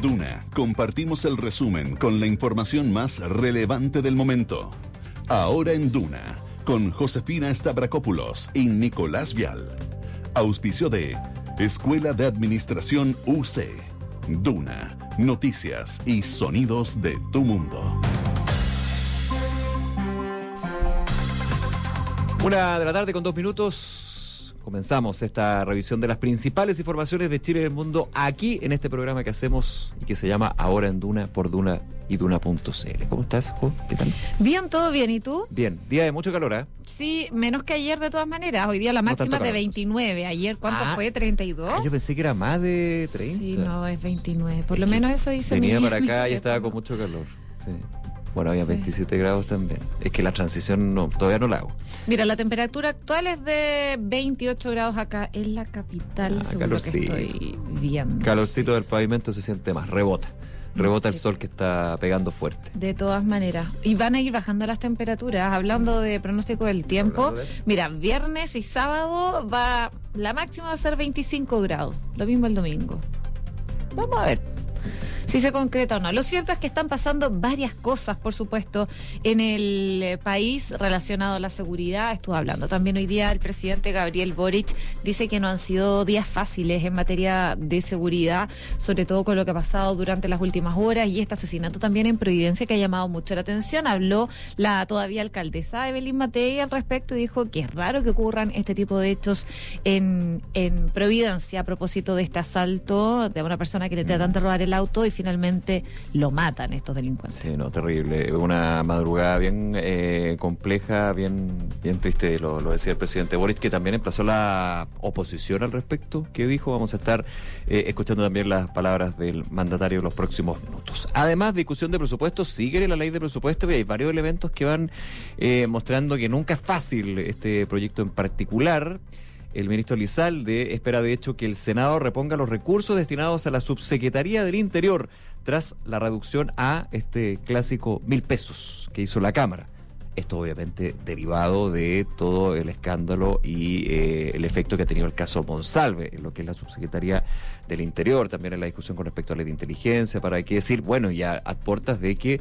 Duna compartimos el resumen con la información más relevante del momento. Ahora en Duna, con Josefina Stavrakopoulos y Nicolás Vial. Auspicio de Escuela de Administración UC. Duna, noticias y sonidos de tu mundo. 1:00 con 2 minutos. Comenzamos esta revisión de las principales informaciones de Chile y del mundo aquí en este programa que hacemos y que se llama Ahora en Duna por Duna y Duna.cl. ¿Cómo estás, Jo? ¿Qué tal? Bien, todo bien. ¿Y tú? Bien. Día de mucho calor, ¿eh? Sí, menos que ayer de todas maneras. Hoy día la máxima es de 29. Ayer, ¿cuánto fue? ¿32? Yo pensé que era más de 30. Sí, no, es 29. Por lo menos eso dice venía para acá y estaba con mucho calor. Sí. Bueno, había 27 grados también. Es que la transición todavía no la hago. Mira, la temperatura actual es de 28 grados acá en la capital, según lo que estoy viendo. Calorcito del pavimento se siente más, rebota el sol que está pegando fuerte. De todas maneras. Y van a ir bajando las temperaturas. Hablando de pronóstico del tiempo, mira, viernes y sábado la máxima va a ser 25 grados. Lo mismo el domingo. Vamos a ver si se concreta o no. Lo cierto es que están pasando varias cosas, por supuesto, en el país relacionado a la seguridad. Estuvo hablando también hoy día el presidente Gabriel Boric. Dice que no han sido días fáciles en materia de seguridad, sobre todo con lo que ha pasado durante las últimas horas y este asesinato también en Providencia que ha llamado mucho la atención. Habló la todavía alcaldesa Evelyn Matei al respecto y dijo que es raro que ocurran este tipo de hechos en Providencia a propósito de este asalto de una persona que le tratan de robar el auto y finalmente lo matan estos delincuentes. Sí, no, terrible. Una madrugada bien compleja, bien triste, lo decía el presidente Boric, que también emplazó la oposición al respecto. ¿Qué dijo? Vamos a estar escuchando también las palabras del mandatario en los próximos minutos. Además, discusión de presupuestos, sigue la ley de presupuesto y hay varios elementos que van mostrando que nunca es fácil este proyecto en particular. El ministro Elizalde espera de hecho que el Senado reponga los recursos destinados a la Subsecretaría del Interior tras la reducción a este clásico 1.000 pesos que hizo la Cámara. Esto obviamente derivado de todo el escándalo y el efecto que ha tenido el caso Monsalve en lo que es la Subsecretaría del Interior, también en la discusión con respecto a la ley de inteligencia, para qué decir, bueno, ya a puertas de que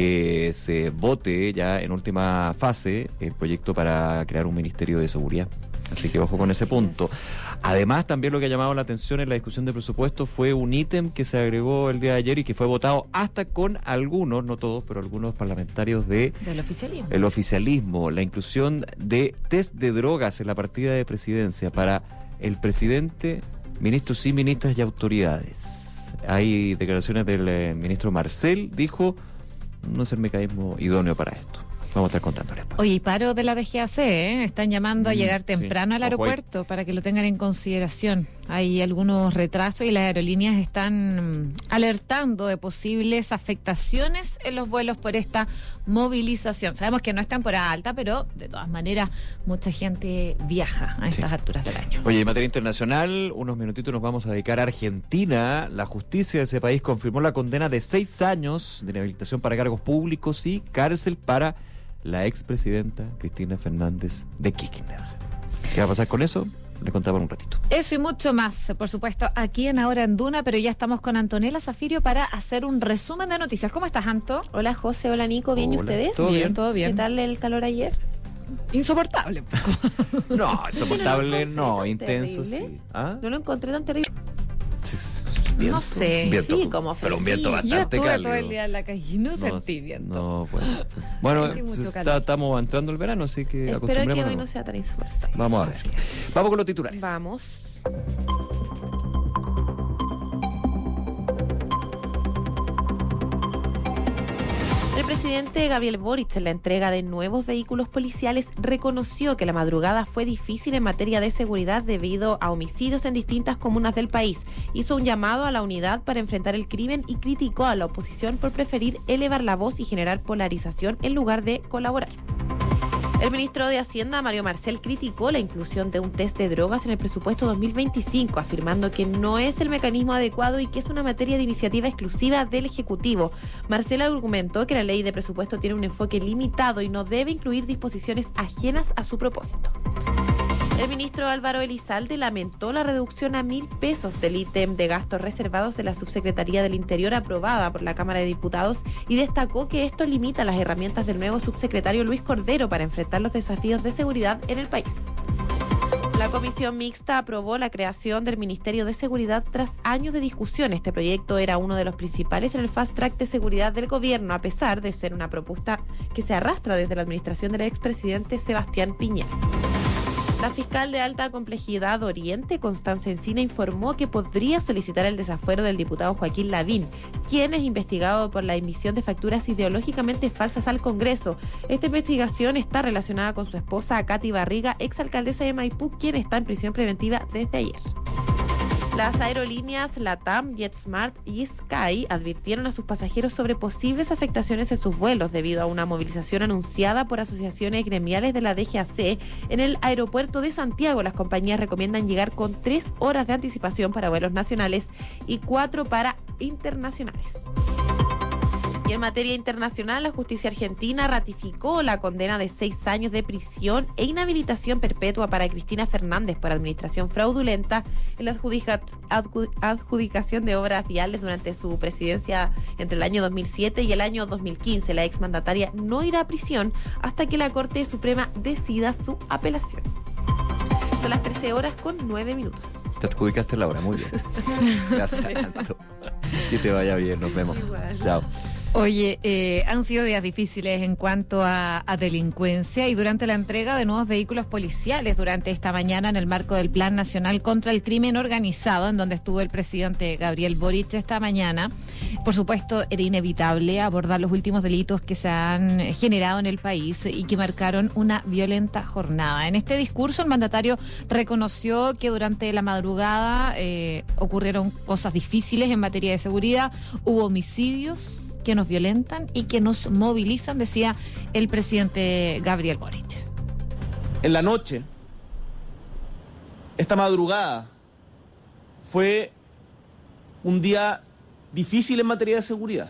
se vote ya en última fase el proyecto para crear un Ministerio de Seguridad. Así que ojo con ese punto. Además, también lo que ha llamado la atención en la discusión de presupuesto fue un ítem que se agregó el día de ayer y que fue votado hasta con algunos, no todos, pero algunos parlamentarios del oficialismo. El oficialismo, la inclusión de test de drogas en la partida de presidencia para el presidente, ministros y ministras y autoridades. Hay declaraciones del ministro Marcel, dijo, no es el mecanismo idóneo para esto. Vamos a estar contándoles. Oye, y paro de la DGAC, están llamando a llegar temprano al aeropuerto para que lo tengan en consideración. Hay algunos retrasos y las aerolíneas están alertando de posibles afectaciones en los vuelos por esta movilización. Sabemos que no es temporada alta, pero de todas maneras mucha gente viaja a estas alturas del año. Oye, en materia internacional, unos minutitos nos vamos a dedicar a Argentina. La justicia de ese país confirmó la condena de 6 años de inhabilitación para cargos públicos y cárcel para la expresidenta Cristina Fernández de Kirchner. ¿Qué va a pasar con eso? Le contaba en un ratito. Eso y mucho más, por supuesto, aquí en Ahora en Duna, pero ya estamos con Antonella Zafirio para hacer un resumen de noticias. ¿Cómo estás, Anto? Hola, José. Hola, Nico. ¿Bien? ¿Y ustedes? ¿Todo bien? Todo bien. ¿Qué tal el calor ayer? Insoportable. No, insoportable no, intenso sí. ¿Ah? No lo encontré tan terrible. Viento, no sé. Viento, sí, como pero un viento bastante cálido. Yo estuve cálido. todo el día en la calle y no sentí viento. No, bueno, estamos entrando el verano, así que espero que hoy no sea tan insoportable. Vamos a ver. Vamos con los titulares. Vamos. El presidente Gabriel Boric, en la entrega de nuevos vehículos policiales, reconoció que la madrugada fue difícil en materia de seguridad debido a homicidios en distintas comunas del país. Hizo un llamado a la unidad para enfrentar el crimen y criticó a la oposición por preferir elevar la voz y generar polarización en lugar de colaborar. El ministro de Hacienda, Mario Marcel, criticó la inclusión de un test de drogas en el presupuesto 2025, afirmando que no es el mecanismo adecuado y que es una materia de iniciativa exclusiva del Ejecutivo. Marcel argumentó que la ley de presupuesto tiene un enfoque limitado y no debe incluir disposiciones ajenas a su propósito. El ministro Álvaro Elizalde lamentó la reducción a 1.000 pesos del ítem de gastos reservados de la Subsecretaría del Interior aprobada por la Cámara de Diputados y destacó que esto limita las herramientas del nuevo subsecretario Luis Cordero para enfrentar los desafíos de seguridad en el país. La comisión mixta aprobó la creación del Ministerio de Seguridad tras años de discusión. Este proyecto era uno de los principales en el fast track de seguridad del gobierno, a pesar de ser una propuesta que se arrastra desde la administración del expresidente Sebastián Piñera. La fiscal de alta complejidad Oriente, Constanza Encina, informó que podría solicitar el desafuero del diputado Joaquín Lavín, quien es investigado por la emisión de facturas ideológicamente falsas al Congreso. Esta investigación está relacionada con su esposa, Katy Barriga, exalcaldesa de Maipú, quien está en prisión preventiva desde ayer. Las aerolíneas LATAM, JetSmart y Sky advirtieron a sus pasajeros sobre posibles afectaciones en sus vuelos debido a una movilización anunciada por asociaciones gremiales de la DGAC en el aeropuerto de Santiago. Las compañías recomiendan llegar con 3 horas de anticipación para vuelos nacionales y 4 para internacionales. Y en materia internacional, la justicia argentina ratificó la condena de 6 años de prisión e inhabilitación perpetua para Cristina Fernández por administración fraudulenta en la adjudicación de obras viales durante su presidencia entre el año 2007 y el año 2015. La exmandataria no irá a prisión hasta que la Corte Suprema decida su apelación. Son las 13:09. Te adjudicaste la hora, muy bien. Gracias. Que te vaya bien, nos vemos. Igual. Chao. Oye, han sido días difíciles en cuanto a delincuencia y durante la entrega de nuevos vehículos policiales durante esta mañana en el marco del Plan Nacional contra el Crimen Organizado, en donde estuvo el presidente Gabriel Boric esta mañana. Por supuesto, era inevitable abordar los últimos delitos que se han generado en el país y que marcaron una violenta jornada. En este discurso, el mandatario reconoció que durante la madrugada ocurrieron cosas difíciles en materia de seguridad, hubo homicidios que nos violentan y que nos movilizan, decía el presidente Gabriel Boric. En la noche, esta madrugada, fue un día difícil en materia de seguridad.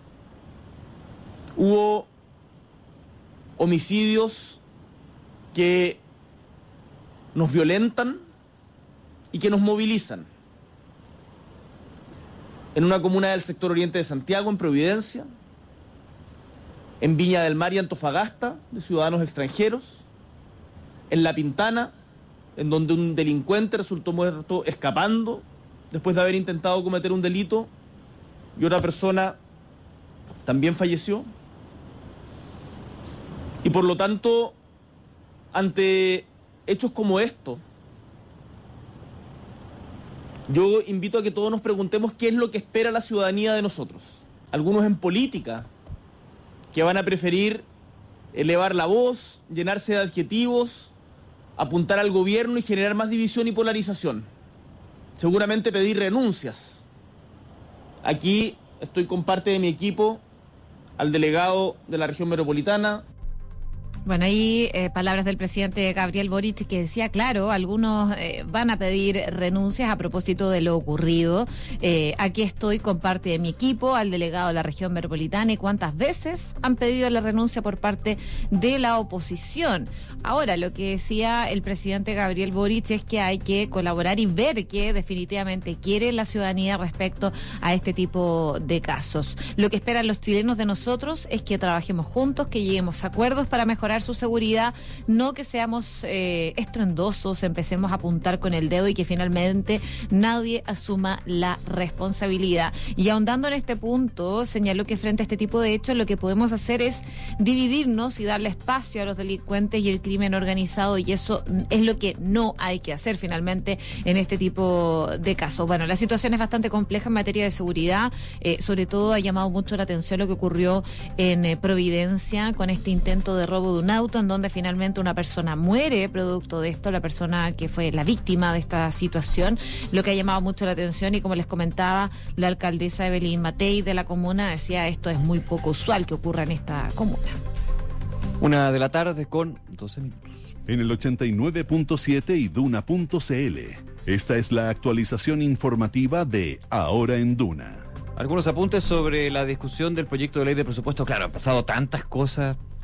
Hubo homicidios que nos violentan y que nos movilizan. En una comuna del sector oriente de Santiago, en Providencia, en Viña del Mar y Antofagasta, de ciudadanos extranjeros, en La Pintana, en donde un delincuente resultó muerto escapando después de haber intentado cometer un delito y otra persona también falleció. Y por lo tanto, ante hechos como estos, yo invito a que todos nos preguntemos qué es lo que espera la ciudadanía de nosotros. Algunos en política, que van a preferir elevar la voz, llenarse de adjetivos, apuntar al gobierno y generar más división y polarización. Seguramente pedir renuncias. Aquí estoy con parte de mi equipo, al delegado de la región metropolitana. Bueno, ahí palabras del presidente Gabriel Boric que decía, claro, algunos van a pedir renuncias a propósito de lo ocurrido. Aquí estoy con parte de mi equipo, al delegado de la región metropolitana, y cuántas veces han pedido la renuncia por parte de la oposición. Ahora, lo que decía el presidente Gabriel Boric es que hay que colaborar y ver qué definitivamente quiere la ciudadanía respecto a este tipo de casos. Lo que esperan los chilenos de nosotros es que trabajemos juntos, que lleguemos a acuerdos para mejorar su seguridad, no que seamos estruendosos, empecemos a apuntar con el dedo y que finalmente nadie asuma la responsabilidad. Y ahondando en este punto, señaló que frente a este tipo de hechos lo que podemos hacer es dividirnos y darle espacio a los delincuentes y el crimen organizado, y eso es lo que no hay que hacer finalmente en este tipo de casos. Bueno, la situación es bastante compleja en materia de seguridad, sobre todo ha llamado mucho la atención lo que ocurrió en Providencia con este intento de robo de un auto en donde finalmente una persona muere producto de esto, la persona que fue la víctima de esta situación, lo que ha llamado mucho la atención. Y como les comentaba, la alcaldesa Evelyn Matei de la comuna decía, esto es muy poco usual que ocurra en esta comuna. 1:00 p.m. con 12 minutos. En el 89.7 y Duna.cl. Esta es la actualización informativa de Ahora en Duna. Algunos apuntes sobre la discusión del proyecto de ley de presupuesto. Claro, han pasado tantas cosas,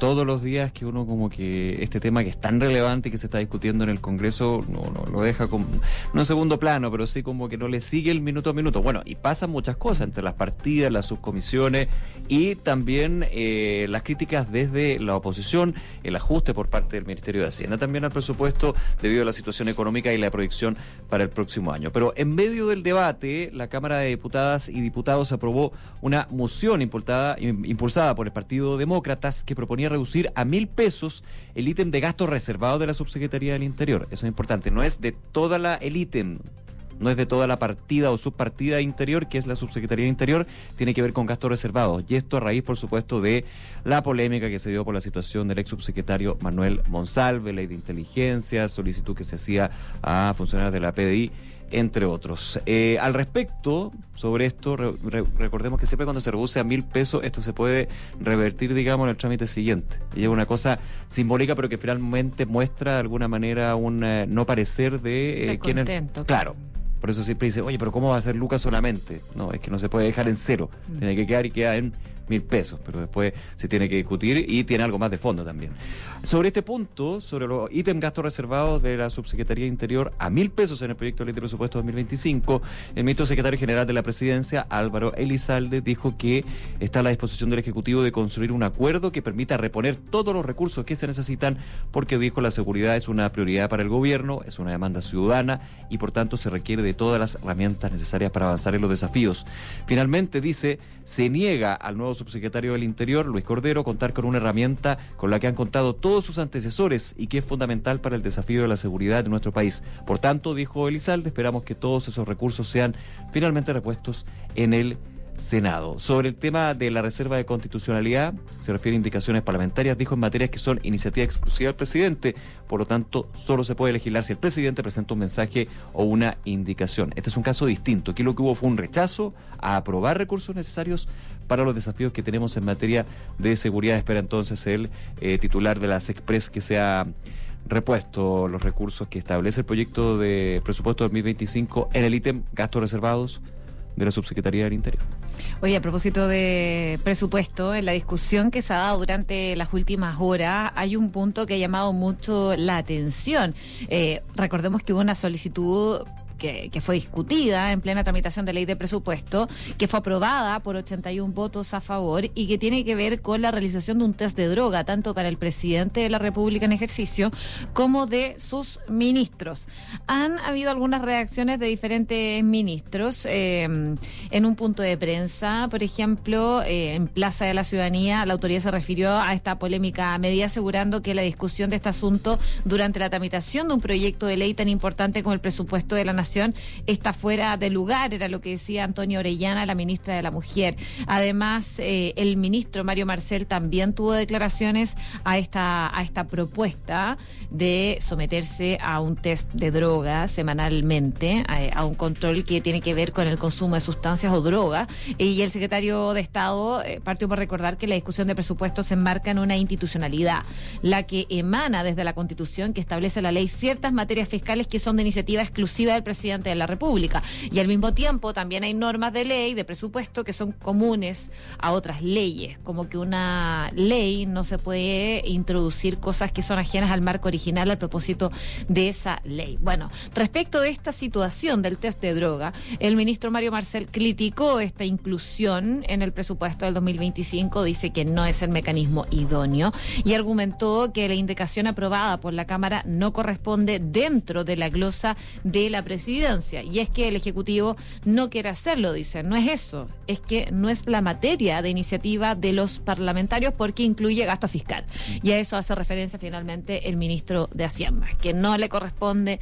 todos los días que uno como que este tema que es tan relevante y que se está discutiendo en el Congreso no lo deja como, no en segundo plano, pero sí como que no le sigue el minuto a minuto. Bueno, y pasan muchas cosas entre las partidas, las subcomisiones y también las críticas desde la oposición, el ajuste por parte del Ministerio de Hacienda también al presupuesto debido a la situación económica y la proyección para el próximo año. Pero en medio del debate, la Cámara de Diputadas y Diputados aprobó una moción impulsada por el Partido Demócratas que proponía reducir a 1.000 pesos el ítem de gasto reservado de la Subsecretaría del Interior. Eso es importante, no es de toda el ítem, no es de toda la partida o subpartida interior, que es la Subsecretaría de Interior, tiene que ver con gastos reservados. Y esto a raíz, por supuesto, de la polémica que se dio por la situación del ex subsecretario Manuel Monsalve, ley de inteligencia, solicitud que se hacía a funcionarios de la PDI, entre otros. Al respecto, sobre esto, recordemos que siempre cuando se reduce a 1.000 pesos, esto se puede revertir, digamos, en el trámite siguiente. Y es una cosa simbólica, pero que finalmente muestra de alguna manera un no parecer de quienes... Claro. Por eso siempre dice, oye, pero ¿cómo va a ser Lucas solamente? No, es que no se puede dejar en cero. Tiene que quedar y queda en 1.000 pesos, pero después se tiene que discutir y tiene algo más de fondo también. Sobre este punto, sobre los ítems gastos reservados de la Subsecretaría de Interior a 1.000 pesos en el proyecto de ley de presupuesto 2025, el ministro secretario general de la Presidencia, Álvaro Elizalde, dijo que está a la disposición del Ejecutivo de construir un acuerdo que permita reponer todos los recursos que se necesitan, porque dijo la seguridad es una prioridad para el gobierno, es una demanda ciudadana y por tanto se requiere de todas las herramientas necesarias para avanzar en los desafíos. Finalmente, dice, se niega al nuevo subsecretario del Interior, Luis Cordero, contar con una herramienta con la que han contado todos sus antecesores y que es fundamental para el desafío de la seguridad de nuestro país. Por tanto, dijo Elizalde, esperamos que todos esos recursos sean finalmente repuestos en el Senado. Sobre el tema de la reserva de constitucionalidad, se refiere a indicaciones parlamentarias, dijo en materias que son iniciativa exclusiva del presidente, por lo tanto, solo se puede legislar si el presidente presenta un mensaje o una indicación. Este es un caso distinto. Aquí lo que hubo fue un rechazo a aprobar recursos necesarios para los desafíos que tenemos en materia de seguridad. Espera entonces el titular de las Express que sea repuesto los recursos que establece el proyecto de presupuesto 2025 en el ítem gastos reservados de la Subsecretaría del Interior. Oye, a propósito de presupuesto, en la discusión que se ha dado durante las últimas horas, hay un punto que ha llamado mucho la atención. Recordemos que hubo una solicitud que fue discutida en plena tramitación de ley de presupuesto, que fue aprobada por 81 votos a favor y que tiene que ver con la realización de un test de droga, tanto para el presidente de la República en ejercicio como de sus ministros. Han habido algunas reacciones de diferentes ministros. En un punto de prensa, por ejemplo, en Plaza de la Ciudadanía, la autoridad se refirió a esta polémica medida, asegurando que la discusión de este asunto durante la tramitación de un proyecto de ley tan importante como el presupuesto de la Nación está fuera de lugar, era lo que decía Antonia Orellana, la ministra de la Mujer. Además, el ministro Mario Marcel también tuvo declaraciones a esta propuesta de someterse a un test de droga semanalmente, a un control que tiene que ver con el consumo de sustancias o drogas. Y el secretario de Estado partió por recordar que la discusión de presupuesto se enmarca en una institucionalidad, la que emana desde la Constitución, que establece la ley ciertas materias fiscales que son de iniciativa exclusiva del presidente de la República, y al mismo tiempo también hay normas de ley, de presupuesto, que son comunes a otras leyes, como que una ley no se puede introducir cosas que son ajenas al marco original al propósito de esa ley. Bueno, respecto de esta situación del test de droga, el ministro Mario Marcel criticó esta inclusión en el presupuesto del 2025, dice que no es el mecanismo idóneo y argumentó que la indicación aprobada por la Cámara no corresponde dentro de la glosa de la presidencia. Y es que el Ejecutivo no quiere hacerlo, dice. No es eso, es que no es la materia de iniciativa de los parlamentarios porque incluye gasto fiscal. Y a eso hace referencia finalmente el ministro de Hacienda, que no le corresponde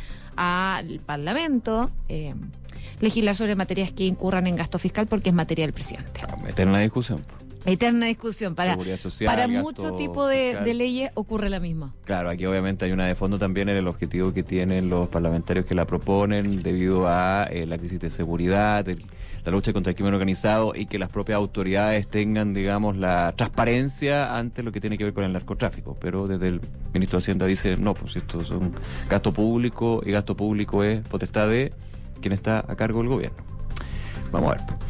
al Parlamento legislar sobre materias que incurran en gasto fiscal porque es materia del presidente. Meter en la discusión. Eterna discusión. Para social, mucho tipo de leyes ocurre la misma. Claro, aquí obviamente hay una de fondo también en el objetivo que tienen los parlamentarios que la proponen debido a la crisis de seguridad, la lucha contra el crimen organizado y que las propias autoridades tengan, digamos, la transparencia ante lo que tiene que ver con el narcotráfico. Pero desde el ministro de Hacienda dice, no, pues esto es un gasto público y gasto público es potestad de quien está a cargo del gobierno. Vamos a ver.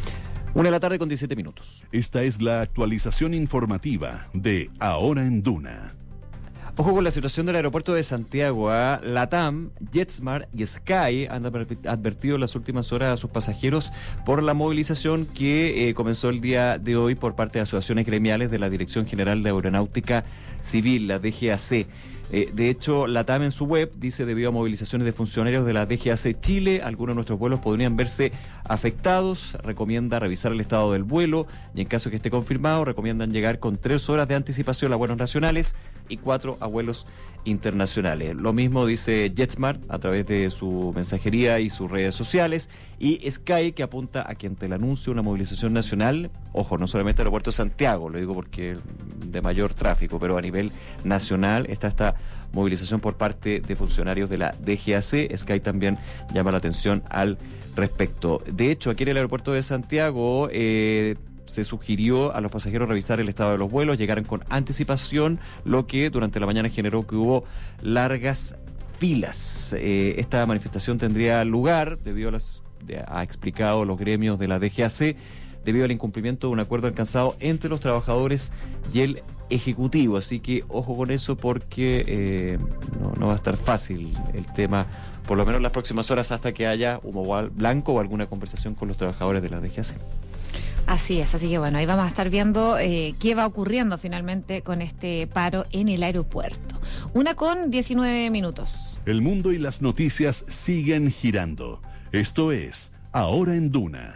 1:17 p.m. Esta es la actualización informativa de Ahora en Duna. Ojo con la situación del aeropuerto de Santiago. LATAM, JetSmart y Sky han advertido en las últimas horas a sus pasajeros por la movilización que comenzó el día de hoy por parte de asociaciones gremiales de la Dirección General de Aeronáutica Civil, la DGAC. De hecho, LATAM en su web dice, debido a movilizaciones de funcionarios de la DGAC Chile, algunos de nuestros vuelos podrían verse afectados. Recomienda revisar el estado del vuelo y en caso que esté confirmado, recomiendan llegar con 3 horas de anticipación a vuelos nacionales y 4 a vuelos internacionales. Lo mismo dice JetSmart a través de su mensajería y sus redes sociales, y Sky, que apunta a que ante el anuncio de una movilización nacional, ojo, no solamente el aeropuerto de Santiago, lo digo porque de mayor tráfico, pero a nivel nacional está esta movilización por parte de funcionarios de la DGAC. Sky también llama la atención al respecto. De hecho, aquí en el aeropuerto de Santiago se sugirió a los pasajeros revisar el estado de los vuelos, llegaran con anticipación, lo que durante la mañana generó que hubo largas filas. Esta manifestación tendría lugar debido ha explicado los gremios de la DGAC, debido al incumplimiento de un acuerdo alcanzado entre los trabajadores y el Ejecutivo. Así que ojo con eso, porque no va a estar fácil el tema, por lo menos en las próximas horas, hasta que haya humo blanco o alguna conversación con los trabajadores de la DGAC. Así es, así que bueno, ahí vamos a estar viendo qué va ocurriendo finalmente con este paro en el aeropuerto. 1:19 p.m. El mundo y las noticias siguen girando. Esto es Ahora en Duna.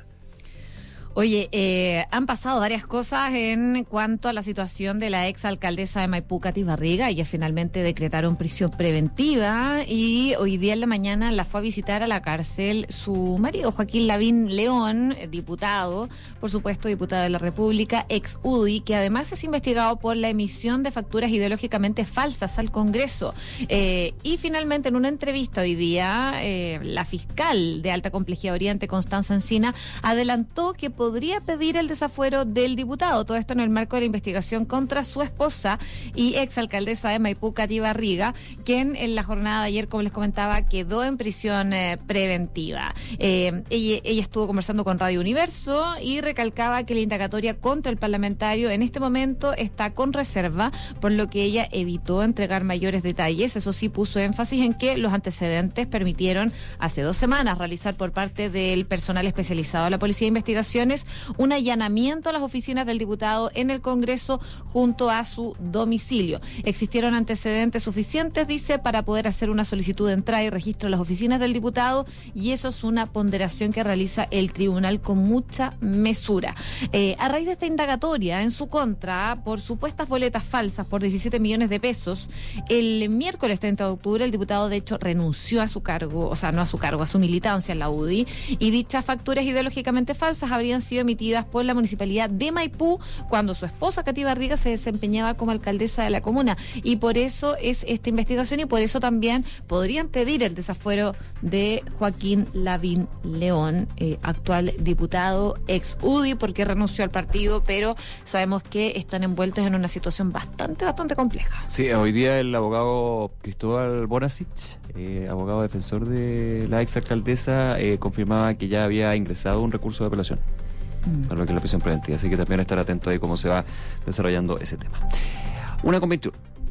Oye, han pasado varias cosas en cuanto a la situación de la exalcaldesa de Maipú, Katy Barriga. Ella finalmente decretaron prisión preventiva y hoy día en la mañana la fue a visitar a la cárcel su marido, Joaquín Lavín León, diputado, por supuesto, diputado de la República, ex UDI, que además es investigado por la emisión de facturas ideológicamente falsas al Congreso. Y finalmente, en una entrevista hoy día, la fiscal de Alta Complejidad Oriente, Constanza Encina, adelantó que podría pedir el desafuero del diputado. Todo esto en el marco de la investigación contra su esposa y exalcaldesa de Maipú, Katy Barriga, quien en la jornada de ayer, como les comentaba, quedó en prisión preventiva. Ella estuvo conversando con Radio Universo y recalcaba que la indagatoria contra el parlamentario en este momento está con reserva, por lo que ella evitó entregar mayores detalles. Eso sí, puso énfasis en que los antecedentes permitieron hace 2 semanas realizar por parte del personal especializado de la Policía de Investigaciones un allanamiento a las oficinas del diputado en el Congreso junto a su domicilio. Existieron antecedentes suficientes, dice, para poder hacer una solicitud de entrada y registro en las oficinas del diputado, y eso es una ponderación que realiza el tribunal con mucha mesura. A raíz de esta indagatoria en su contra por supuestas boletas falsas por 17 millones de pesos, el miércoles 30 de octubre el diputado de hecho renunció a su cargo, o sea, no a su cargo, a su militancia en la UDI, y dichas facturas ideológicamente falsas habrían sido emitidas por la municipalidad de Maipú cuando su esposa Katy Barriga se desempeñaba como alcaldesa de la comuna, y por eso es esta investigación, y por eso también podrían pedir el desafuero de Joaquín Lavín León, actual diputado ex UDI, porque renunció al partido, pero sabemos que están envueltos en una situación bastante compleja. Sí, hoy día el abogado Cristóbal Bonasich, abogado defensor de la exalcaldesa, confirmaba que ya había ingresado un recurso de apelación para lo que es la prisión preventiva, así que también estar atento ahí cómo se va desarrollando ese tema. 1:21.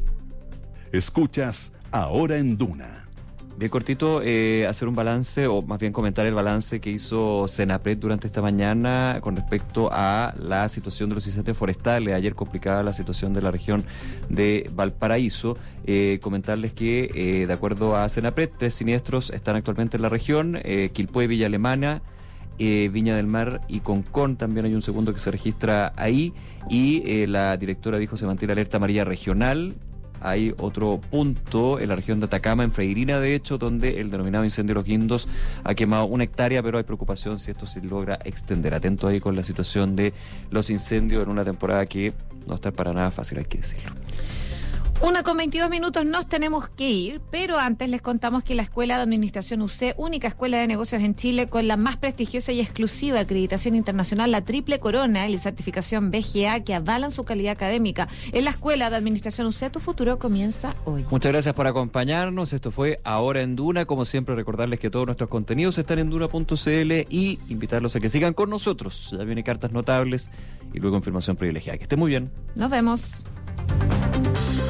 Escuchas Ahora en Duna. Bien cortito, hacer un balance, o más bien comentar el balance que hizo Senapred durante esta mañana con respecto a la situación de los incendios forestales. Ayer complicada la situación de la región de Valparaíso. Comentarles que, de acuerdo a Senapred, 3 siniestros están actualmente en la región, Quilpué, Villa Alemana, Viña del Mar y Concón, también hay un segundo que se registra ahí, y la directora dijo se mantiene alerta amarilla regional. Hay otro punto en la región de Atacama, en Freirina de hecho, donde el denominado incendio de los Guindos ha quemado 1 hectárea, pero hay preocupación si esto se logra extender. Atento ahí con la situación de los incendios en una temporada que no está para nada fácil, hay que decirlo. 1:22 nos tenemos que ir, pero antes les contamos que la Escuela de Administración UC, única escuela de negocios en Chile con la más prestigiosa y exclusiva acreditación internacional, la Triple Corona y la certificación BGA que avalan su calidad académica. En la Escuela de Administración UC, tu futuro comienza hoy. Muchas gracias por acompañarnos. Esto fue Ahora en Duna. Como siempre, recordarles que todos nuestros contenidos están en duna.cl y invitarlos a que sigan con nosotros. Ya viene Cartas Notables y luego Información Privilegiada. Que estén muy bien. Nos vemos.